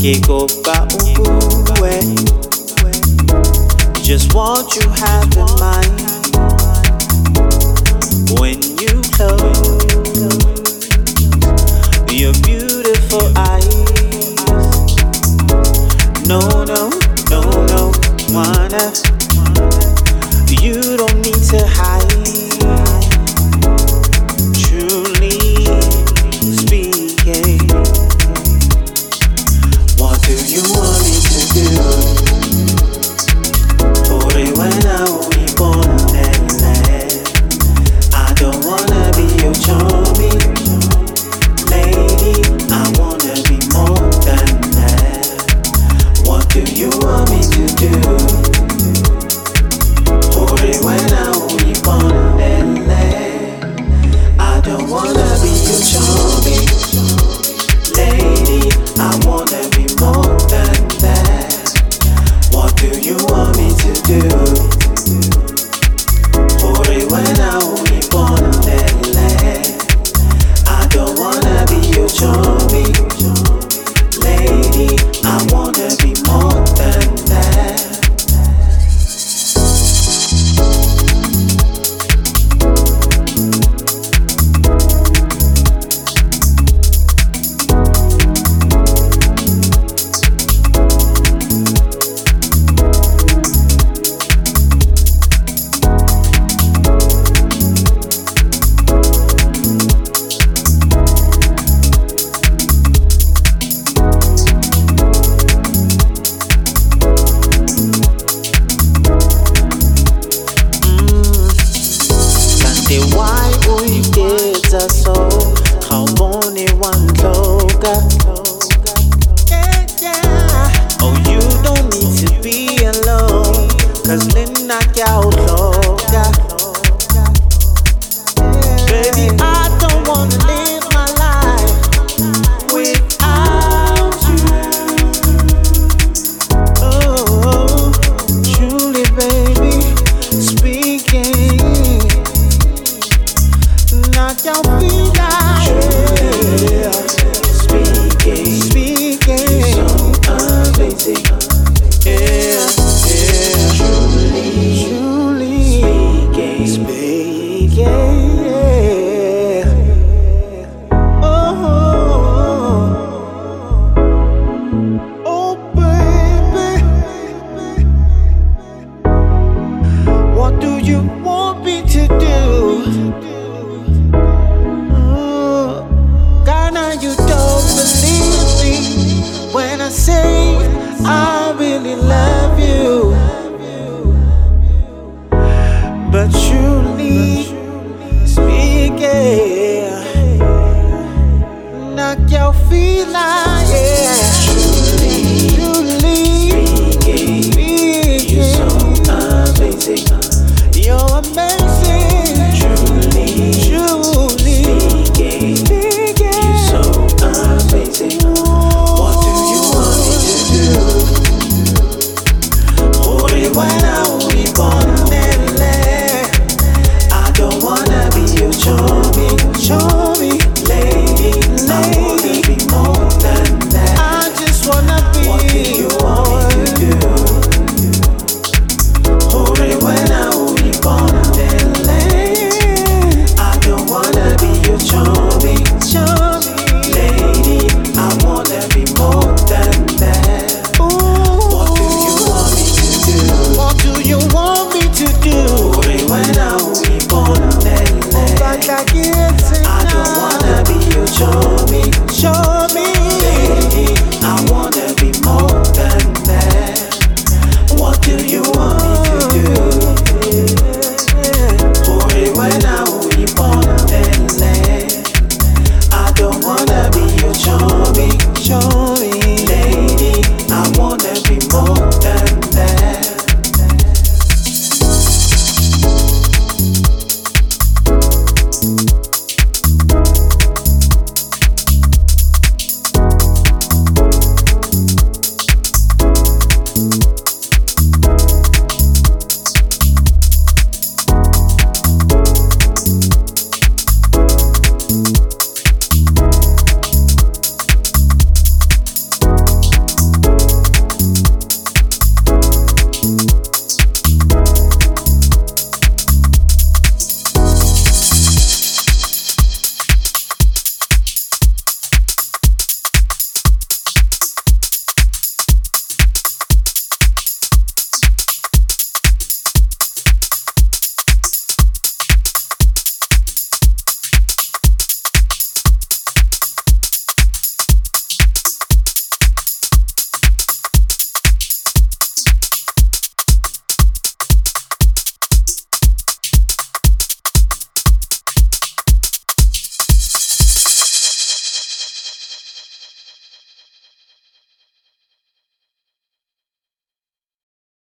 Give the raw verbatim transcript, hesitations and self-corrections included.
Kikopa upuwe. Just what you have in mind when you close your beautiful eyes. No, no, no, no, wanna. You don't need to hide. Truly speaking, what do you want me to do? Ore wena uibonele. I don't wanna be your charming lady. I wanna be more than that. What do you want me to do? Ore wena uibonele. I don't wanna be your charming lady. I wanna be more than that. What do you want me to do? Ore wena uibonele. I don't wanna be your charming lady. I wanna be more than that. Why we did us so? How bonny one loga. Oh, you don't need to be alone, 'cause Lina out loga. Baby, I don't wanna live my life without you. Oh, truly, baby, speaking. Not your feet yeah. Speaking, speaking, so amazing. Yeah, yeah. Truly, truly, speaking, speaking. Oh, oh, baby, what do you want me to do? You don't believe me when I say I really love you, but truly